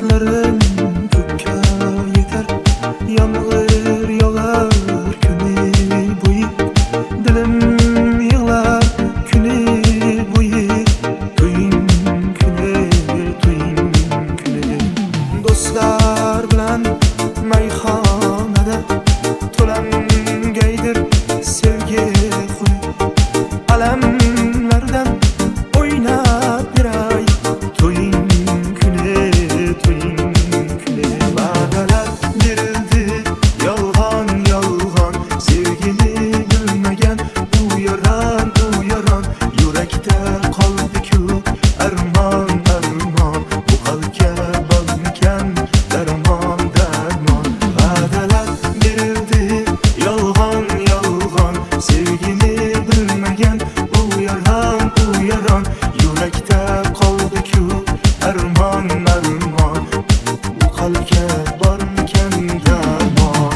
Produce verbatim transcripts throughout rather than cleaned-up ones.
Hasratlarım ko'kka yetar, yomg'ir yog'ar kuni bo'yi, dilim yig'lar kuni bo'yi. To'ying kuni, to'ying kuni, do'stlar bilan mayxonada to'langaydir sevgi xuni. Alamlardan o'ynab beray, to'ying kuni, to'ying kuni. Va'dalar berildi yolg'on yolg'on, sevgini bilmagan u yaron u yaron. Yurakda qoldi-ku armon armon, bu qalbga bormikan darmon darmon. Va'dalar berildi yolg'on yolg'on, sevgini bilmagan u yaron u yaron. Yurakda qoldi-ku armon armon, bu qalbga bormikan darmon.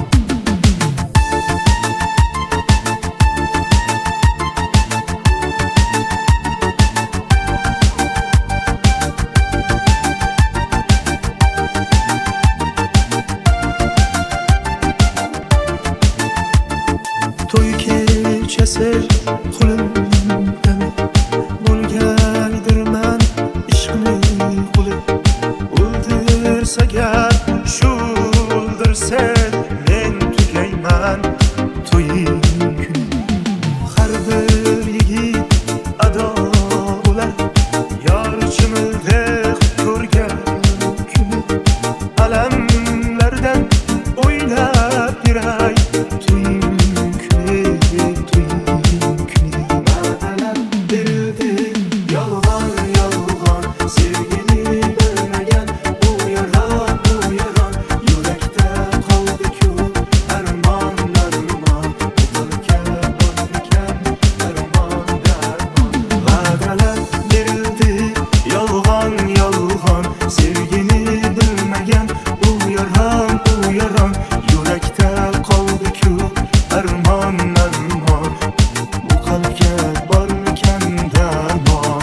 To'y kechasi qo'limdami, bo'lgaydirman ishqni quli. O'ldirsa gar shu o'ldirsa men tugayman to'ying kuni. Har bir yigit ado bo'lar yor chimildiq ko'rgan kuni. Alamlardan o'ynab beray, to'ying kuni, to'ying kuni. Va'dalar berildi yolg'on yolg'on, sevgini bilmagan u yaron u yaron. Yurakda qoldi-ku armon armon, bu qalbga bormikan darmon darmon. Va'dalar berildi yolg'on yolg'on, sevgini bilmagan u yaron u yaron. Yurakda qoldi-ku armon armon, bu qalbga bormikan darmon.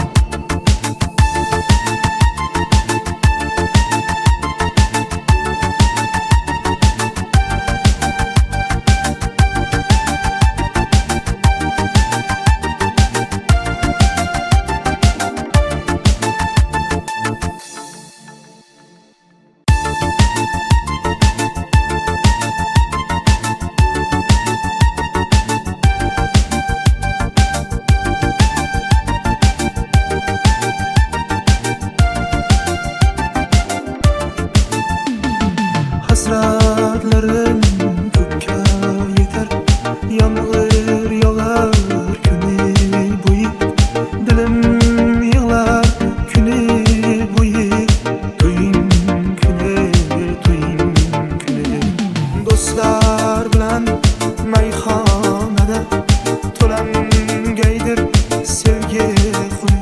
Hasratlarım ko'kka yetar, yomg'ir yog'ar kuni bo'yi, dilim yig'lar kuni bo'yi. To'ying kuni, to'ying kuni, do'stlar bilan mayxonada to'langaydir sevgi xuni.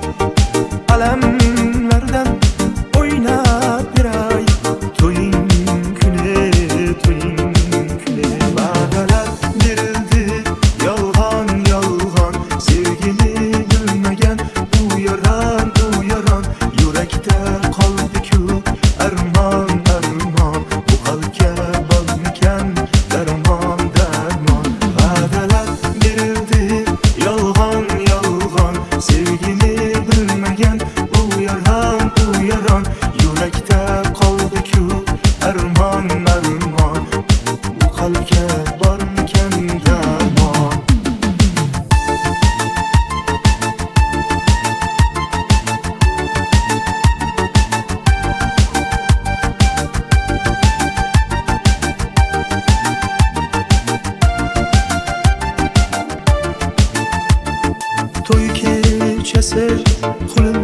Alamlardan o'ynab beray, to'ying kuni, to'ying kuni. Va'dalar berildi yolg'on yolg'on, sevgini bilmagan u yaron u yaron. Yurakda qoldi-ku armon armon, bu qalbga bormikan darmon darmon. Va'dalar berildi yolg'on yolg'on, sevgini bilmagan u yaron u yaron. Yurakda qoldi-ku armon armon, bu qalbga bormikan darmon. To'y kechasi qo'lim